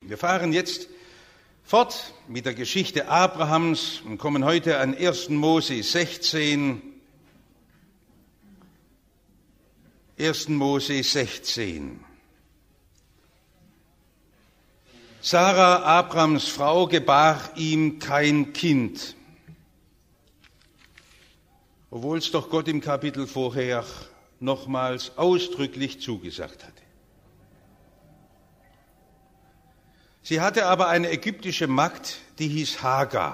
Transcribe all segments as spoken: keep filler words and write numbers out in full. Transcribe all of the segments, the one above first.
Wir fahren jetzt fort mit der Geschichte Abrahams und kommen heute an ersten Mose sechzehn. ersten Mose sechzehn. Sarah, Abrams Frau, gebar ihm kein Kind, obwohl es doch Gott im Kapitel vorher nochmals ausdrücklich zugesagt hatte. Sie hatte aber eine ägyptische Magd, die hieß Hagar.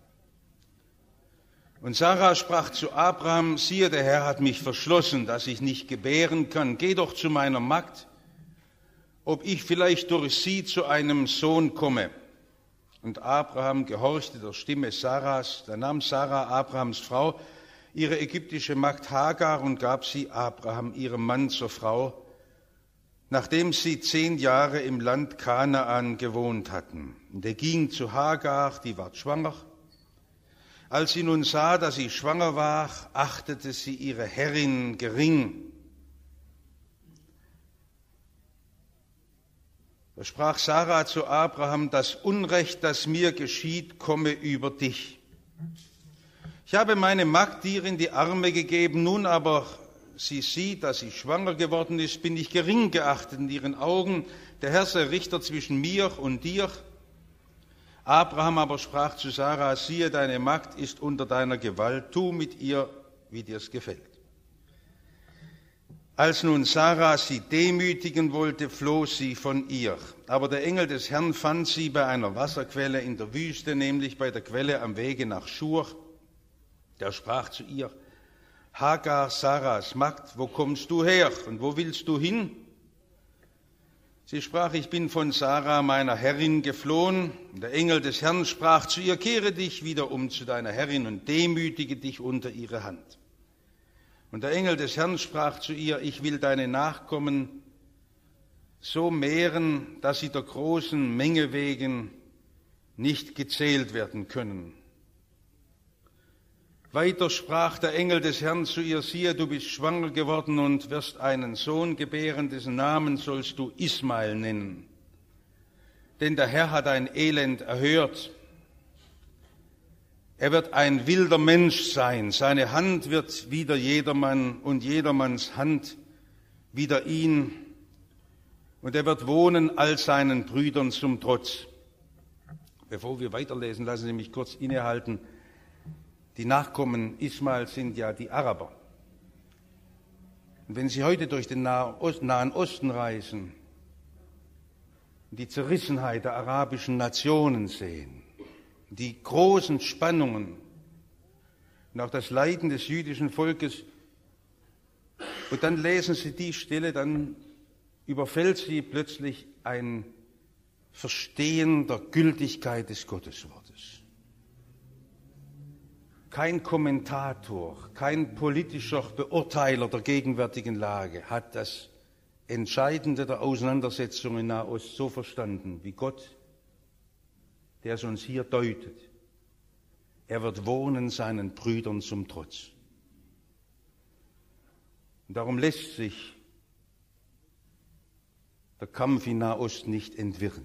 Und Sarah sprach zu Abraham: Siehe, der Herr hat mich verschlossen, dass ich nicht gebären kann. Geh doch zu meiner Magd, ob ich vielleicht durch sie zu einem Sohn komme. Und Abraham gehorchte der Stimme Sarahs. Da nahm Sarah, Abrahams Frau, ihre ägyptische Magd Hagar und gab sie Abraham, ihrem Mann, zur Frau, nachdem sie zehn Jahre im Land Kanaan gewohnt hatten. Und er ging zu Hagar, die ward schwanger. Als sie nun sah, dass sie schwanger war, achtete sie ihre Herrin gering. Da sprach Sarah zu Abraham: Das Unrecht, das mir geschieht, komme über dich. Ich habe meine Magd dir in die Arme gegeben, nun aber sie sieht, dass sie schwanger geworden ist, bin ich gering geachtet in ihren Augen. Der Herr sei Richter zwischen mir und dir. Abraham aber sprach zu Sarah: Siehe, deine Magd ist unter deiner Gewalt, tu mit ihr, wie dir's gefällt. Als nun Sarah sie demütigen wollte, floh sie von ihr. Aber der Engel des Herrn fand sie bei einer Wasserquelle in der Wüste, nämlich bei der Quelle am Wege nach Schur. Der sprach zu ihr: Hagar, Sarahs Magd, wo kommst du her und wo willst du hin? Sie sprach: Ich bin von Sarah, meiner Herrin, geflohen. Und der Engel des Herrn sprach zu ihr: Kehre dich wieder um zu deiner Herrin und demütige dich unter ihre Hand. Und der Engel des Herrn sprach zu ihr: Ich will deine Nachkommen so mehren, dass sie der großen Menge wegen nicht gezählt werden können. Weiter sprach der Engel des Herrn zu ihr: Siehe, du bist schwanger geworden und wirst einen Sohn gebären, dessen Namen sollst du Ismael nennen. Denn der Herr hat dein Elend erhört. Er wird ein wilder Mensch sein, seine Hand wird wider jedermann und jedermanns Hand wider ihn, und er wird wohnen all seinen Brüdern zum Trotz. Bevor wir weiterlesen, lassen Sie mich kurz innehalten. Die Nachkommen Ismaels sind ja die Araber. Und wenn Sie heute durch den Nahen Osten reisen und die Zerrissenheit der arabischen Nationen sehen, die großen Spannungen und auch das Leiden des jüdischen Volkes, und dann lesen Sie die Stelle, dann überfällt Sie plötzlich ein Verstehen der Gültigkeit des Gotteswortes. Kein Kommentator, kein politischer Beurteiler der gegenwärtigen Lage hat das Entscheidende der Auseinandersetzung in Nahost so verstanden wie Gott, der es uns hier deutet. Er wird wohnen seinen Brüdern zum Trotz. Und darum lässt sich der Kampf in Nahost nicht entwirren.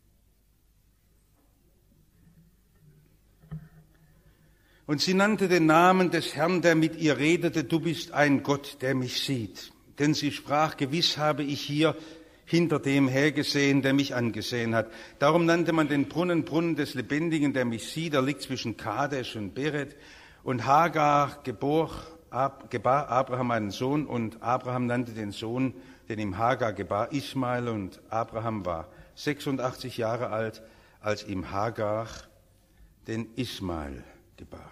Und sie nannte den Namen des Herrn, der mit ihr redete: Du bist ein Gott, der mich sieht. Denn sie sprach: Gewiss habe ich hier hinter dem hergesehen, der mich angesehen hat. Darum nannte man den Brunnen Brunnen des Lebendigen, der mich sieht. Er liegt zwischen Kadesh und Beret. Und Hagar gebor, Ab, gebar Abraham einen Sohn, und Abraham nannte den Sohn, den ihm Hagar gebar, Ismael. Und Abraham war sechsundachtzig Jahre alt, als ihm Hagar den Ismael gebar.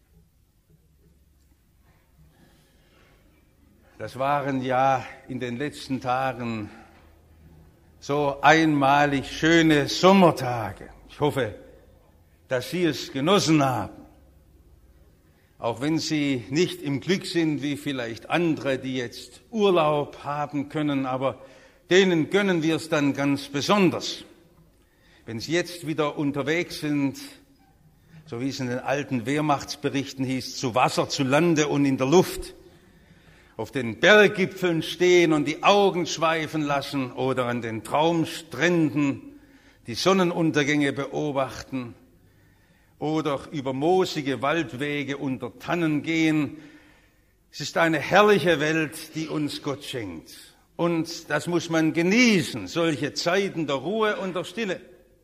Das waren ja in den letzten Tagen so einmalig schöne Sommertage. Ich hoffe, dass Sie es genossen haben. Auch wenn Sie nicht im Glück sind wie vielleicht andere, die jetzt Urlaub haben können, aber denen gönnen wir es dann ganz besonders. Wenn Sie jetzt wieder unterwegs sind, so wie es in den alten Wehrmachtsberichten hieß, zu Wasser, zu Lande und in der Luft, auf den Berggipfeln stehen und die Augen schweifen lassen oder an den Traumstränden die Sonnenuntergänge beobachten oder über moosige Waldwege unter Tannen gehen. Es ist eine herrliche Welt, die uns Gott schenkt. Und das muss man genießen, solche Zeiten der Ruhe und der Stille.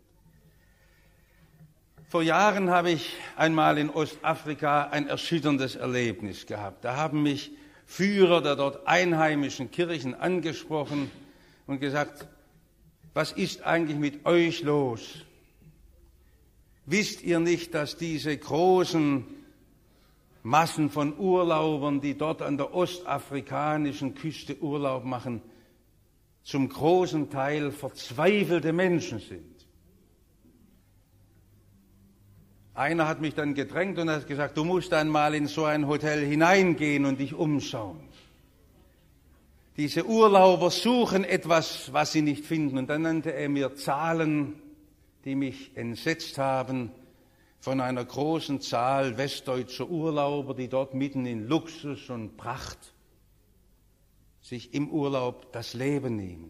Vor Jahren habe ich einmal in Ostafrika ein erschütterndes Erlebnis gehabt. Da haben mich Führer der dort einheimischen Kirchen angesprochen und gesagt, was ist eigentlich mit euch los? Wisst ihr nicht, dass diese großen Massen von Urlaubern, die dort an der ostafrikanischen Küste Urlaub machen, zum großen Teil verzweifelte Menschen sind? Einer hat mich dann gedrängt und hat gesagt, du musst einmal in so ein Hotel hineingehen und dich umschauen. Diese Urlauber suchen etwas, was sie nicht finden. Und dann nannte er mir Zahlen, die mich entsetzt haben, von einer großen Zahl westdeutscher Urlauber, die dort mitten in Luxus und Pracht sich im Urlaub das Leben nehmen.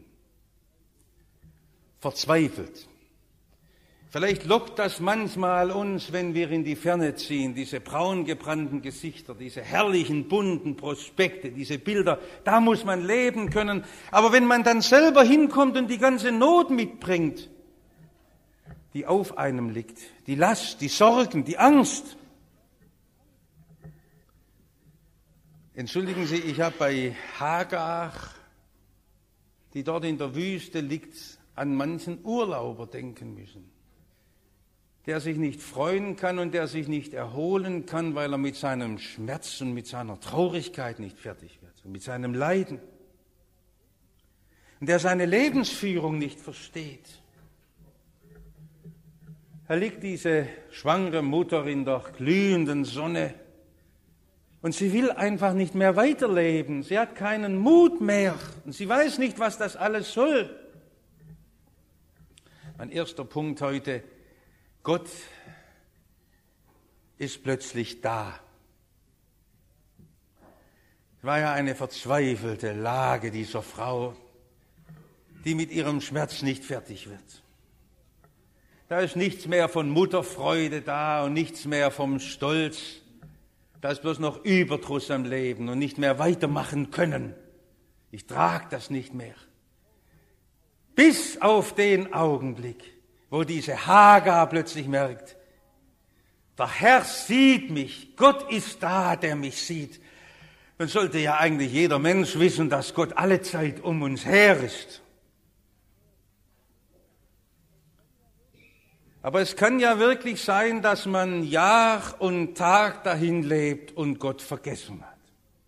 Verzweifelt. Vielleicht lockt das manchmal uns, wenn wir in die Ferne ziehen, diese braun gebrannten Gesichter, diese herrlichen bunten Prospekte, diese Bilder, da muss man leben können. Aber wenn man dann selber hinkommt und die ganze Not mitbringt, die auf einem liegt, die Last, die Sorgen, die Angst. Entschuldigen Sie, ich habe bei Hagar, die dort in der Wüste liegt, an manchen Urlauber denken müssen, der sich nicht freuen kann und der sich nicht erholen kann, weil er mit seinem Schmerz und mit seiner Traurigkeit nicht fertig wird und mit seinem Leiden. Und der seine Lebensführung nicht versteht. Da liegt diese schwangere Mutter in der glühenden Sonne und sie will einfach nicht mehr weiterleben. Sie hat keinen Mut mehr und sie weiß nicht, was das alles soll. Mein erster Punkt heute: Gott ist plötzlich da. Es war ja eine verzweifelte Lage dieser Frau, die mit ihrem Schmerz nicht fertig wird. Da ist nichts mehr von Mutterfreude da und nichts mehr vom Stolz. Da ist bloß noch Überdruss am Leben und nicht mehr weitermachen können. Ich trage das nicht mehr. Bis auf den Augenblick, wo diese Hagar plötzlich merkt, der Herr sieht mich, Gott ist da, der mich sieht. Dann sollte ja eigentlich jeder Mensch wissen, dass Gott alle Zeit um uns her ist. Aber es kann ja wirklich sein, dass man Jahr und Tag dahin lebt und Gott vergessen hat.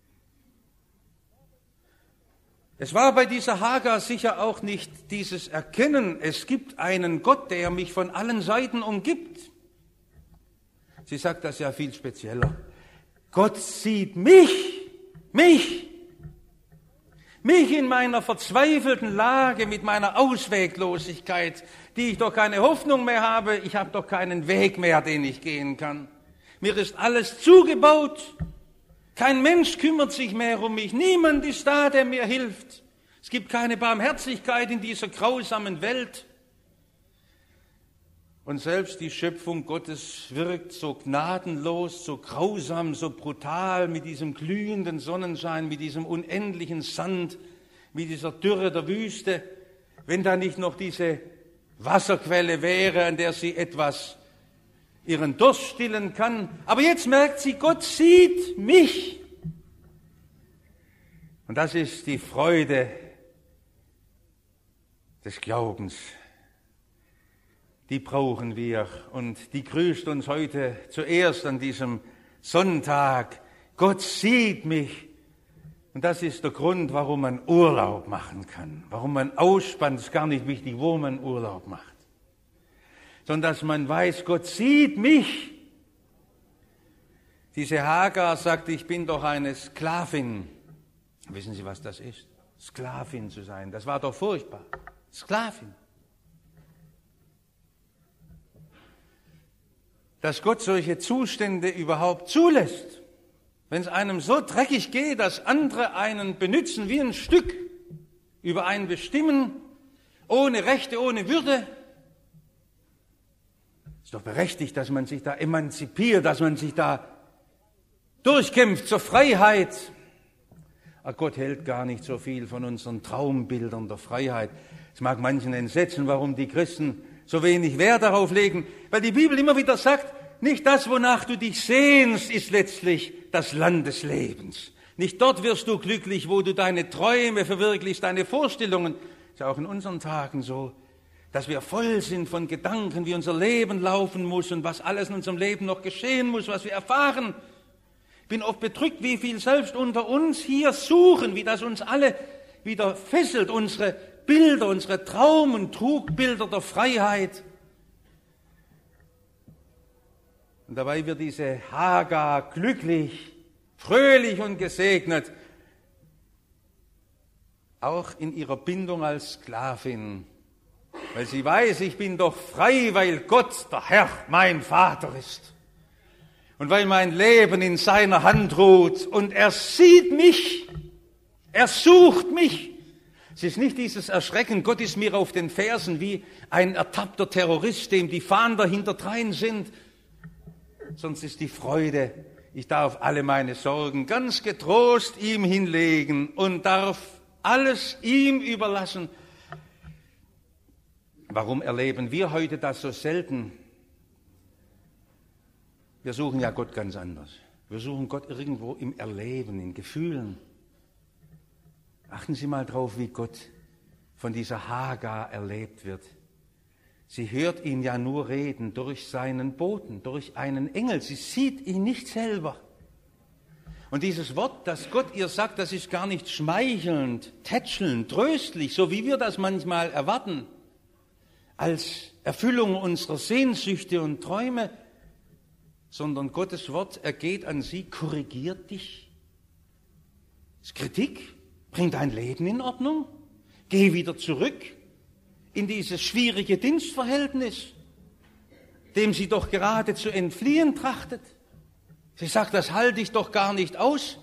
Es war bei dieser Hagar sicher auch nicht dieses Erkennen, es gibt einen Gott, der mich von allen Seiten umgibt. Sie sagt das ja viel spezieller. Gott sieht mich, mich, mich in meiner verzweifelten Lage, mit meiner Ausweglosigkeit, die ich doch keine Hoffnung mehr habe, ich habe doch keinen Weg mehr, den ich gehen kann. Mir ist alles zugebaut. Kein Mensch kümmert sich mehr um mich. Niemand ist da, der mir hilft. Es gibt keine Barmherzigkeit in dieser grausamen Welt. Und selbst die Schöpfung Gottes wirkt so gnadenlos, so grausam, so brutal mit diesem glühenden Sonnenschein, mit diesem unendlichen Sand, mit dieser Dürre der Wüste, wenn da nicht noch diese Wasserquelle wäre, an der sie etwas ihren Durst stillen kann. Aber jetzt merkt sie, Gott sieht mich. Und das ist die Freude des Glaubens. Die brauchen wir und die grüßt uns heute zuerst an diesem Sonntag. Gott sieht mich. Und das ist der Grund, warum man Urlaub machen kann, warum man ausspannt. Es ist gar nicht wichtig, wo man Urlaub macht, sondern dass man weiß, Gott sieht mich. Diese Hagar sagte, ich bin doch eine Sklavin. Wissen Sie, was das ist? Sklavin zu sein, das war doch furchtbar. Sklavin. Dass Gott solche Zustände überhaupt zulässt. Wenn es einem so dreckig geht, dass andere einen benützen wie ein Stück, über einen bestimmen, ohne Rechte, ohne Würde, Ist doch berechtigt, dass man sich da emanzipiert, dass man sich da durchkämpft zur Freiheit. Aber Gott hält gar nicht so viel von unseren Traumbildern der Freiheit. Es mag manchen entsetzen, warum die Christen so wenig Wert darauf legen, weil die Bibel immer wieder sagt, nicht das, wonach du dich sehnst, ist letztlich das Land des Lebens. Nicht dort wirst du glücklich, wo du deine Träume verwirklichst, deine Vorstellungen. Ist ja auch in unseren Tagen so, dass wir voll sind von Gedanken, wie unser Leben laufen muss und was alles in unserem Leben noch geschehen muss, was wir erfahren. Ich bin oft bedrückt, wie viel selbst unter uns hier suchen, wie das uns alle wieder fesselt, unsere Bilder, unsere Traum- und Trugbilder der Freiheit. Und dabei wird diese Hagar glücklich, fröhlich und gesegnet, auch in ihrer Bindung als Sklavin, weil sie weiß, ich bin doch frei, weil Gott, der Herr, mein Vater ist. Und weil mein Leben in seiner Hand ruht und er sieht mich, er sucht mich. Es ist nicht dieses Erschrecken, Gott ist mir auf den Fersen wie ein ertappter Terrorist, dem die Fahnder hinterdrein sind, sondern es ist die Freude, ich darf alle meine Sorgen ganz getrost ihm hinlegen und darf alles ihm überlassen. Warum erleben wir heute das so selten? Wir suchen ja Gott ganz anders. Wir suchen Gott irgendwo im Erleben, in Gefühlen. Achten Sie mal drauf, wie Gott von dieser Hagar erlebt wird. Sie hört ihn ja nur reden durch seinen Boten, durch einen Engel. Sie sieht ihn nicht selber. Und dieses Wort, das Gott ihr sagt, das ist gar nicht schmeichelnd, tätschelnd, tröstlich, so wie wir das manchmal erwarten, als Erfüllung unserer Sehnsüchte und Träume, sondern Gottes Wort ergeht an sie, korrigiert dich. Das ist Kritik, bring dein Leben in Ordnung, geh wieder zurück in dieses schwierige Dienstverhältnis, dem sie doch gerade zu entfliehen trachtet. Sie sagt, das halte ich doch gar nicht aus.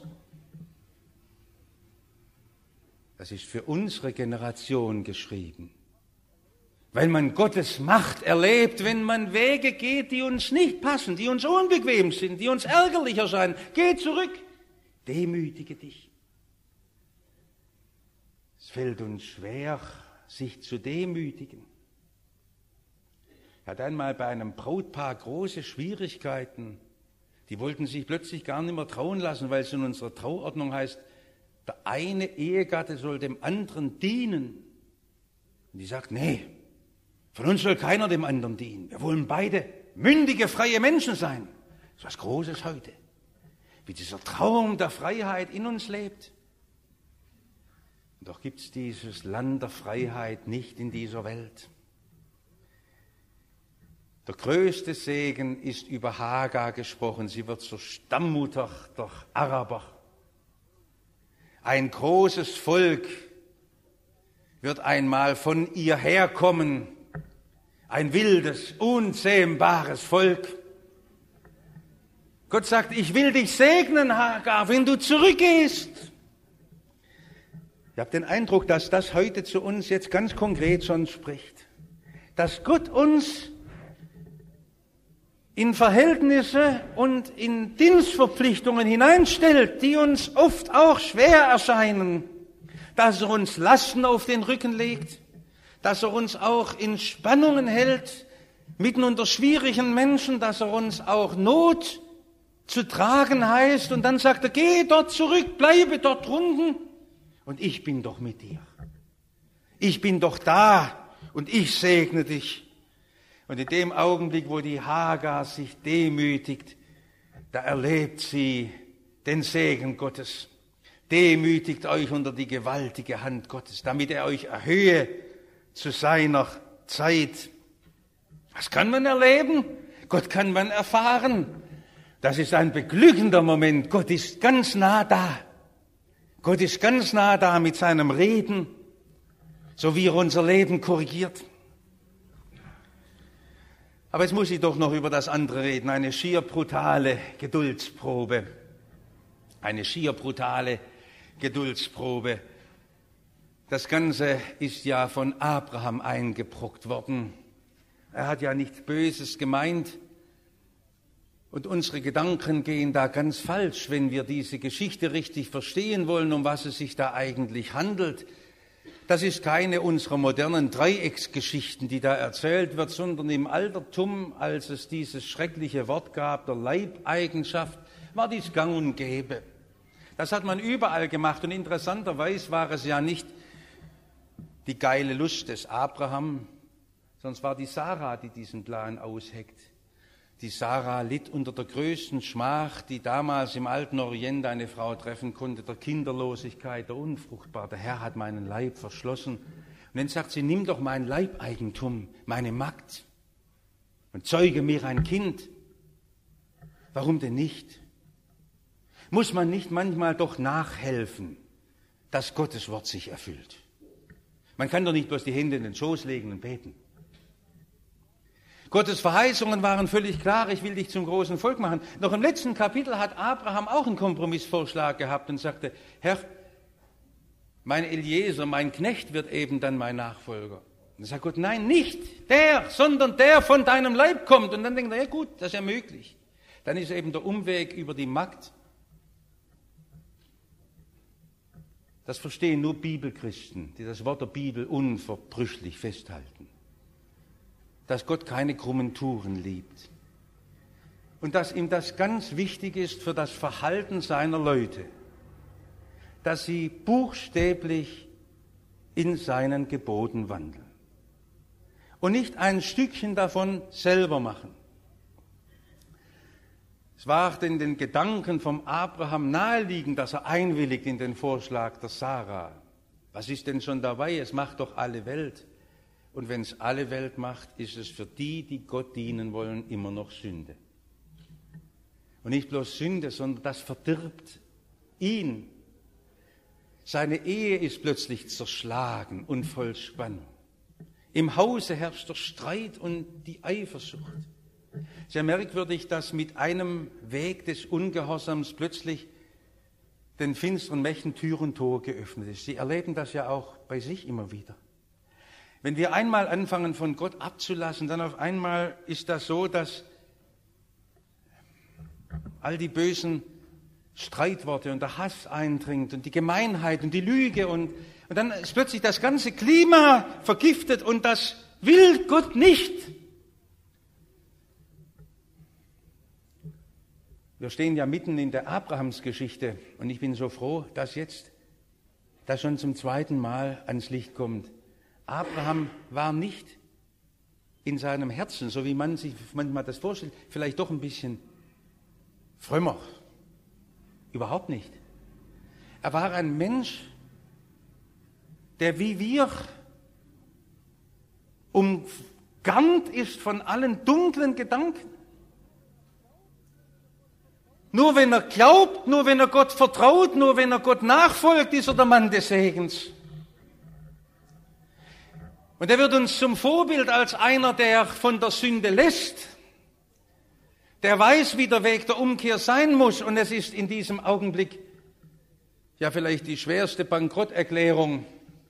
Das ist für unsere Generation geschrieben. Weil man Gottes Macht erlebt, wenn man Wege geht, die uns nicht passen, die uns unbequem sind, die uns ärgerlich erscheinen. Geh zurück, demütige dich. Es fällt uns schwer, sich zu demütigen. Ich hatte einmal bei einem Brautpaar große Schwierigkeiten. Die wollten sich plötzlich gar nicht mehr trauen lassen, weil es in unserer Trauordnung heißt, der eine Ehegatte soll dem anderen dienen. Und die sagt, nee, von uns soll keiner dem anderen dienen. Wir wollen beide mündige, freie Menschen sein. Das ist was Großes heute. Wie dieser Traum der Freiheit in uns lebt. Und doch gibt es dieses Land der Freiheit nicht in dieser Welt. Der größte Segen ist über Hagar gesprochen. Sie wird zur Stammmutter der Araber. Ein großes Volk wird einmal von ihr herkommen. Ein wildes, unzähmbares Volk. Gott sagt, ich will dich segnen, Hagar, wenn du zurückgehst. Ich habe den Eindruck, dass das heute zu uns jetzt ganz konkret schon spricht. Dass Gott uns in Verhältnisse und in Dienstverpflichtungen hineinstellt, die uns oft auch schwer erscheinen, dass er uns Lasten auf den Rücken legt, dass er uns auch in Spannungen hält, mitten unter schwierigen Menschen, dass er uns auch Not zu tragen heißt und dann sagt er, geh dort zurück, bleibe dort drunten und ich bin doch mit dir. Ich bin doch da und ich segne dich. Und in dem Augenblick, wo die Hagar sich demütigt, da erlebt sie den Segen Gottes. Demütigt euch unter die gewaltige Hand Gottes, damit er euch erhöhe zu seiner Zeit. Was kann man erleben? Gott kann man erfahren. Das ist ein beglückender Moment. Gott ist ganz nah da. Gott ist ganz nah da mit seinem Reden, so wie er unser Leben korrigiert. Aber jetzt muss ich doch noch über das andere reden, eine schier brutale Geduldsprobe. Eine schier brutale Geduldsprobe. Das Ganze ist ja von Abraham eingebrockt worden. Er hat ja nichts Böses gemeint. Und unsere Gedanken gehen da ganz falsch, wenn wir diese Geschichte richtig verstehen wollen, um was es sich da eigentlich handelt. Das ist keine unserer modernen Dreiecksgeschichten, die da erzählt wird, sondern im Altertum, als es dieses schreckliche Wort gab, der Leibeigenschaft, war dies gang und gäbe. Das hat man überall gemacht und interessanterweise war es ja nicht die geile Lust des Abraham, sondern es war die Sarah, die diesen Plan ausheckt. Die Sarah litt unter der größten Schmach, die damals im alten Orient eine Frau treffen konnte, der Kinderlosigkeit, der Unfruchtbarkeit. Der Herr hat meinen Leib verschlossen. Und dann sagt sie, nimm doch mein Leibeigentum, meine Magd, und zeuge mir ein Kind. Warum denn nicht? Muss man nicht manchmal doch nachhelfen, dass Gottes Wort sich erfüllt? Man kann doch nicht bloß die Hände in den Schoß legen und beten. Gottes Verheißungen waren völlig klar, ich will dich zum großen Volk machen. Noch im letzten Kapitel hat Abraham auch einen Kompromissvorschlag gehabt und sagte, Herr, mein Eliezer, mein Knecht wird eben dann mein Nachfolger. Und dann sagt Gott, nein, nicht der, sondern der von deinem Leib kommt. Und dann denkt er, ja gut, das ist ja möglich. Dann ist eben der Umweg über die Magd. Das verstehen nur Bibelchristen, die das Wort der Bibel unverbrüchlich festhalten. Dass Gott keine krummen Touren liebt. Und dass ihm das ganz wichtig ist für das Verhalten seiner Leute, dass sie buchstäblich in seinen Geboten wandeln und nicht ein Stückchen davon selber machen. Es war denn den Gedanken vom Abraham naheliegend, dass er einwilligt in den Vorschlag der Sarah. Was ist denn schon dabei? Es macht doch alle Welt. Und wenn es alle Welt macht, ist es für die, die Gott dienen wollen, immer noch Sünde. Und nicht bloß Sünde, sondern das verdirbt ihn. Seine Ehe ist plötzlich zerschlagen und voll Spannung. Im Hause herrscht der Streit und die Eifersucht. Sehr merkwürdig, dass mit einem Weg des Ungehorsams plötzlich den finsteren Mächten Tür und Tor geöffnet ist. Sie erleben das ja auch bei sich immer wieder. Wenn wir einmal anfangen, von Gott abzulassen, dann auf einmal ist das so, dass all die bösen Streitworte und der Hass eindringt und die Gemeinheit und die Lüge und, und dann ist plötzlich das ganze Klima vergiftet und das will Gott nicht. Wir stehen ja mitten in der Abrahamsgeschichte und ich bin so froh, dass jetzt das schon zum zweiten Mal ans Licht kommt. Abraham war nicht in seinem Herzen, so wie man sich manchmal das vorstellt, vielleicht doch ein bisschen frömmer. Überhaupt nicht. Er war ein Mensch, der wie wir umgarnt ist von allen dunklen Gedanken. Nur wenn er glaubt, nur wenn er Gott vertraut, nur wenn er Gott nachfolgt, ist er der Mann des Segens. Und er wird uns zum Vorbild als einer, der von der Sünde lässt, der weiß, wie der Weg der Umkehr sein muss. Und es ist in diesem Augenblick ja vielleicht die schwerste Bankrotterklärung.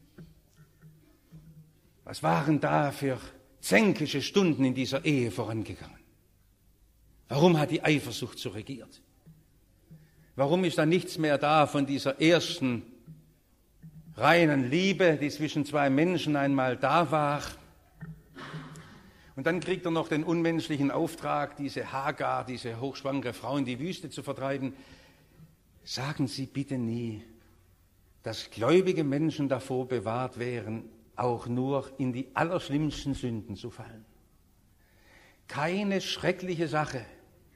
Was waren da für zänkische Stunden in dieser Ehe vorangegangen? Warum hat die Eifersucht so regiert? Warum ist da nichts mehr da von dieser ersten reinen Liebe, die zwischen zwei Menschen einmal da war? Und dann kriegt er noch den unmenschlichen Auftrag, diese Hagar, diese hochschwangere Frau in die Wüste zu vertreiben. Sagen Sie bitte nie, dass gläubige Menschen davor bewahrt wären, auch nur in die allerschlimmsten Sünden zu fallen. Keine schreckliche Sache,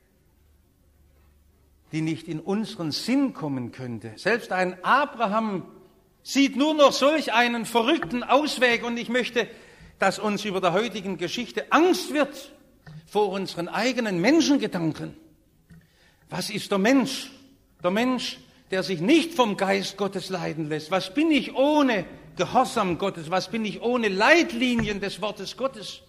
die nicht in unseren Sinn kommen könnte. Selbst ein Abraham sieht nur noch solch einen verrückten Ausweg und ich möchte, dass uns über der heutigen Geschichte Angst wird vor unseren eigenen Menschengedanken. Was ist der Mensch? Der Mensch, der sich nicht vom Geist Gottes leiten lässt. Was bin ich ohne Gehorsam Gottes? Was bin ich ohne Leitlinien des Wortes Gottes?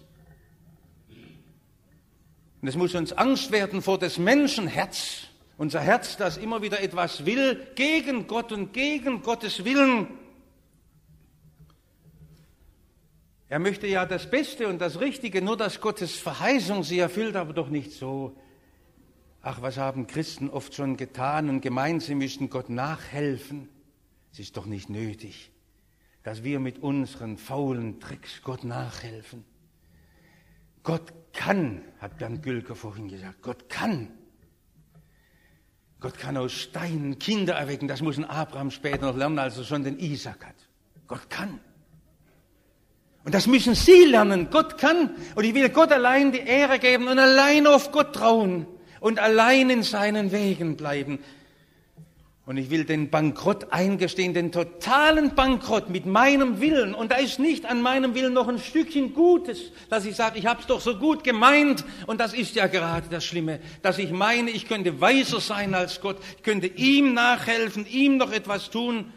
Und es muss uns Angst werden vor des Menschen Herz. Unser Herz, das immer wieder etwas will, gegen Gott und gegen Gottes Willen. Er möchte ja das Beste und das Richtige, nur dass Gottes Verheißung sie erfüllt, aber doch nicht so. Ach, was haben Christen oft schon getan und gemeint, sie müssten Gott nachhelfen. Es ist doch nicht nötig, dass wir mit unseren faulen Tricks Gott nachhelfen. Gott kann, hat Bernd Gülker vorhin gesagt, Gott kann. Gott kann aus Steinen Kinder erwecken. Das muss ein Abraham später noch lernen, als er schon den Isaak hat. Gott kann. Und das müssen Sie lernen. Gott kann. Und ich will Gott allein die Ehre geben und allein auf Gott trauen und allein in seinen Wegen bleiben. Und ich will den Bankrott eingestehen, den totalen Bankrott mit meinem Willen. Und da ist nicht an meinem Willen noch ein Stückchen Gutes, dass ich sage, ich habe es doch so gut gemeint. Und das ist ja gerade das Schlimme, dass ich meine, ich könnte weiser sein als Gott. Ich könnte ihm nachhelfen, ihm noch etwas tun.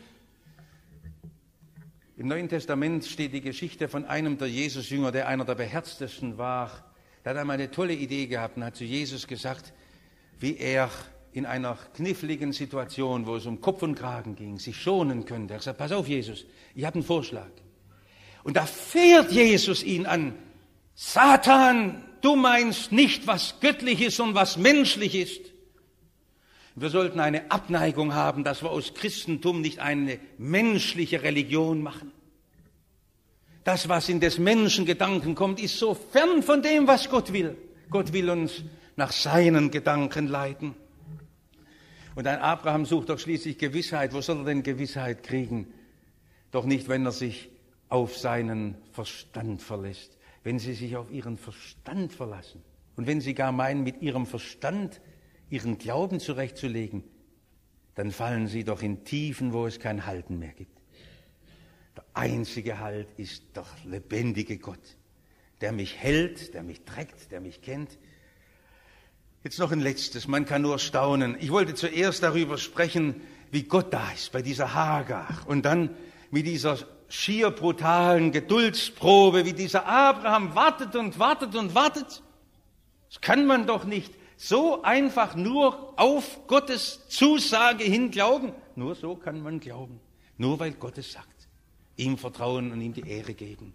Im Neuen Testament steht die Geschichte von einem der Jesusjünger, der einer der beherztesten war. Der hat einmal eine tolle Idee gehabt und hat zu Jesus gesagt, wie er in einer kniffligen Situation, wo es um Kopf und Kragen ging, sich schonen könnte. Er sagt, pass auf, Jesus, ich habe einen Vorschlag. Und da fährt Jesus ihn an. Satan, du meinst nicht, was göttlich ist und was menschlich ist. Wir sollten eine Abneigung haben, dass wir aus Christentum nicht eine menschliche Religion machen. Das, was in des Menschen Gedanken kommt, ist so fern von dem, was Gott will. Gott will uns nach seinen Gedanken leiten. Und ein Abraham sucht doch schließlich Gewissheit. Wo soll er denn Gewissheit kriegen? Doch nicht, wenn er sich auf seinen Verstand verlässt. Wenn Sie sich auf Ihren Verstand verlassen und wenn Sie gar meinen, mit Ihrem Verstand Ihren Glauben zurechtzulegen, dann fallen Sie doch in Tiefen, wo es kein Halten mehr gibt. Der einzige Halt ist der lebendige Gott, der mich hält, der mich trägt, der mich kennt. Jetzt noch ein letztes, man kann nur staunen. Ich wollte zuerst darüber sprechen, wie Gott da ist, bei dieser Hagar. Und dann mit dieser schier brutalen Geduldsprobe, wie dieser Abraham wartet und wartet und wartet. Das kann man doch nicht so einfach nur auf Gottes Zusage hin glauben. Nur so kann man glauben. Nur weil Gott es sagt. Ihm vertrauen und ihm die Ehre geben.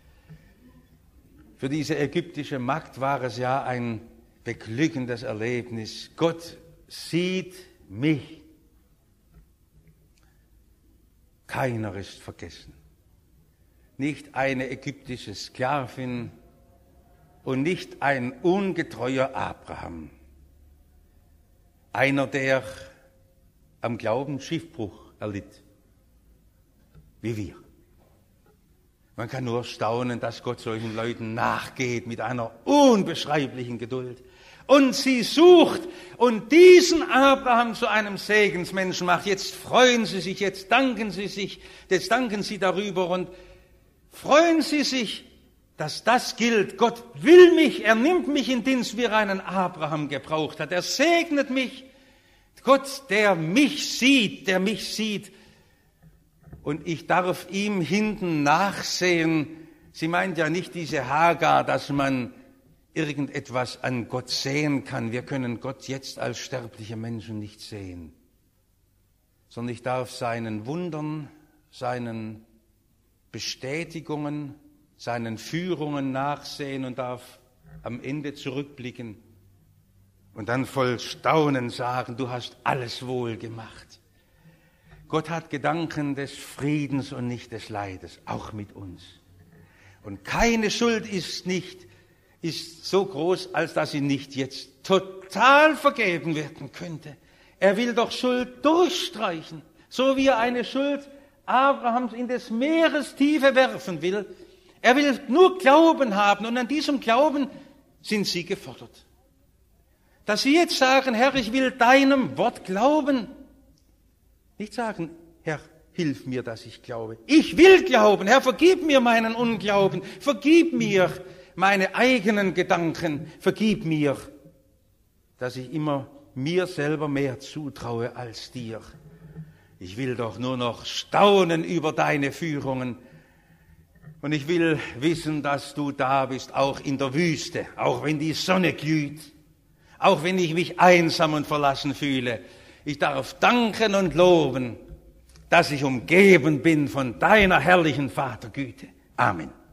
Für diese ägyptische Magd war es ja ein beglückendes Erlebnis. Gott sieht mich. Keiner ist vergessen. Nicht eine ägyptische Sklavin und nicht ein ungetreuer Abraham. Einer, der am Glauben Schiffbruch erlitt. Wie wir. Man kann nur staunen, dass Gott solchen Leuten nachgeht mit einer unbeschreiblichen Geduld. Und sie sucht und diesen Abraham zu einem Segensmenschen macht. Jetzt freuen Sie sich, jetzt danken Sie sich, jetzt danken Sie darüber und freuen Sie sich, dass das gilt. Gott will mich, er nimmt mich in Dienst, wie er einen Abraham gebraucht hat. Er segnet mich. Gott, der mich sieht, der mich sieht. Und ich darf ihm hinten nachsehen. Sie meint ja nicht diese Hagar, dass man irgendetwas an Gott sehen kann. Wir können Gott jetzt als sterbliche Menschen nicht sehen. Sondern ich darf seinen Wundern, seinen Bestätigungen, seinen Führungen nachsehen und darf am Ende zurückblicken und dann voll Staunen sagen, du hast alles wohl gemacht. Gott hat Gedanken des Friedens und nicht des Leides, auch mit uns. Und keine Schuld ist nicht, ist so groß, als dass sie nicht jetzt total vergeben werden könnte. Er will doch Schuld durchstreichen, so wie er eine Schuld Abrahams in des Meeres Tiefe werfen will. Er will nur Glauben haben und an diesem Glauben sind sie gefordert. Dass sie jetzt sagen, Herr, ich will deinem Wort glauben. Nicht sagen, Herr, hilf mir, dass ich glaube. Ich will glauben. Herr, vergib mir meinen Unglauben. Vergib mir meine eigenen Gedanken. Vergib mir, dass ich immer mir selber mehr zutraue als dir. Ich will doch nur noch staunen über deine Führungen. Und ich will wissen, dass du da bist, auch in der Wüste, auch wenn die Sonne glüht, auch wenn ich mich einsam und verlassen fühle. Ich darf danken und loben, dass ich umgeben bin von deiner herrlichen Vatergüte. Amen.